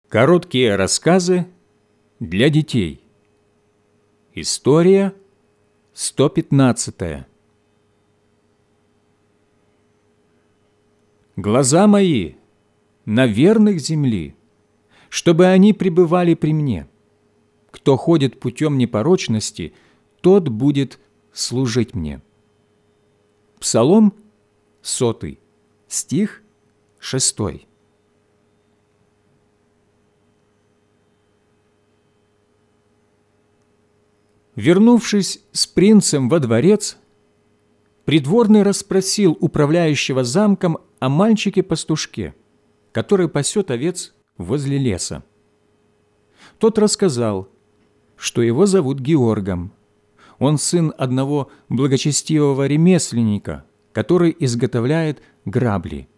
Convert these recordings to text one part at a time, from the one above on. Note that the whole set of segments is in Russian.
Короткие рассказы для детей. История 115. Глаза мои на верных земли, чтобы они пребывали при мне. Кто ходит путем непорочности, тот будет служить мне. Псалом 100, стих 6. Вернувшись с принцем во дворец, придворный расспросил управляющего замком о мальчике-пастушке, который пасет овец возле леса. Тот рассказал, что его зовут Георгом. Он сын одного благочестивого ремесленника, который изготовляет грабли.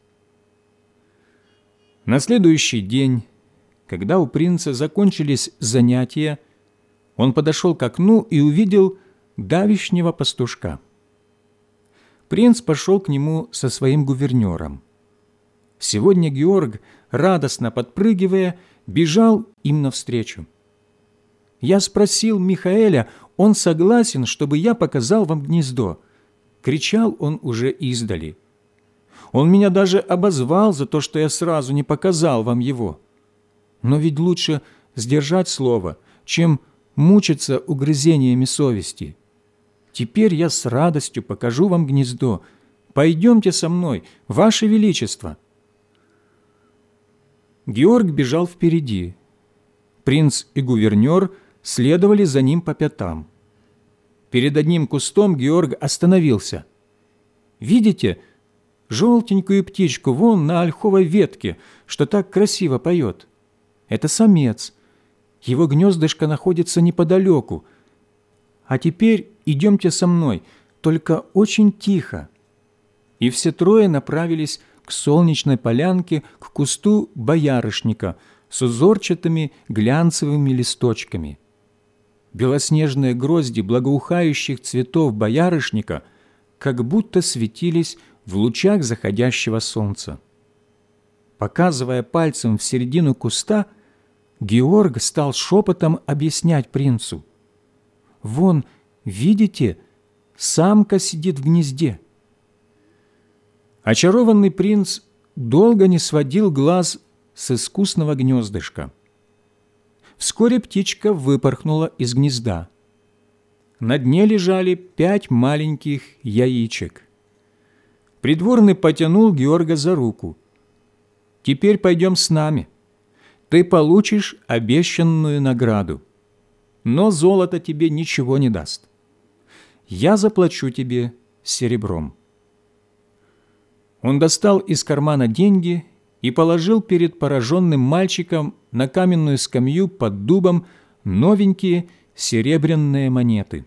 На следующий день, когда у принца закончились занятия, он подошел к окну и увидел давишнего пастушка. Принц пошел к нему со своим гувернером. Сегодня Георг, радостно подпрыгивая, бежал им навстречу. «Я спросил Михаэля, он согласен, чтобы я показал вам гнездо», — кричал он уже издали. «Он меня даже обозвал за то, что я сразу не показал вам его. Но ведь лучше сдержать слово, чем мучиться угрызениями совести. Теперь я с радостью покажу вам гнездо. Пойдемте со мной, Ваше Величество». Георг бежал впереди. Принц и гувернер следовали за ним по пятам. Перед одним кустом Георг остановился. «Видите желтенькую птичку вон на ольховой ветке, что так красиво поет? Это самец. Его гнездышко находится неподалеку. А теперь идемте со мной, только очень тихо». И все трое направились к солнечной полянке, к кусту боярышника с узорчатыми глянцевыми листочками. Белоснежные грозди благоухающих цветов боярышника как будто светились в лучах заходящего солнца. Показывая пальцем в середину куста, Георг стал шепотом объяснять принцу. «Вон, видите, самка сидит в гнезде». Очарованный принц долго не сводил глаз с искусного гнездышка. Вскоре птичка выпорхнула из гнезда. На дне лежали 5 маленьких яичек. Придворный потянул Георга за руку. «Теперь пойдем с нами. Ты получишь обещанную награду, но золото тебе ничего не даст. Я заплачу тебе серебром». Он достал из кармана деньги и положил перед пораженным мальчиком на каменную скамью под дубом новенькие серебряные монеты.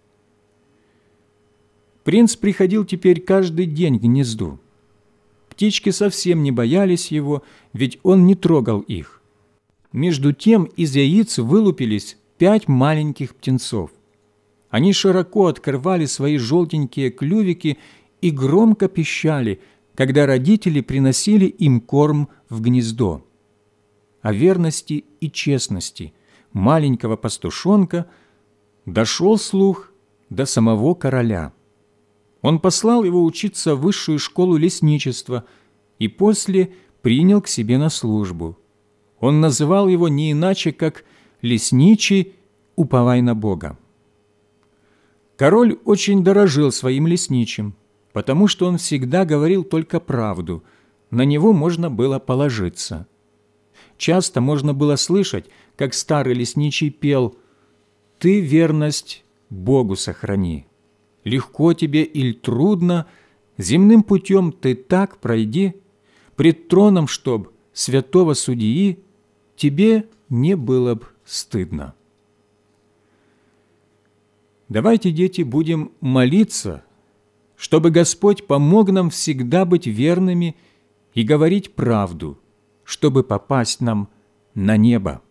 Принц приходил теперь каждый день к гнезду. Птички совсем не боялись его, ведь он не трогал их. Между тем из яиц вылупились 5 маленьких птенцов. Они широко открывали свои желтенькие клювики и громко пищали, когда родители приносили им корм в гнездо. О верности и честности маленького пастушонка дошел слух до самого короля. Он послал его учиться в высшую школу лесничества и после принял к себе на службу. Он называл его не иначе, как «лесничий, уповай на Бога». Король очень дорожил своим лесничим, потому что он всегда говорил только правду, на него можно было положиться. Часто можно было слышать, как старый лесничий пел «Ты верность Богу сохрани, легко тебе или трудно, земным путем ты так пройди, пред троном, чтоб святого судьи тебе не было б стыдно». Давайте, дети, будем молиться, чтобы Господь помог нам всегда быть верными и говорить правду, чтобы попасть нам на небо.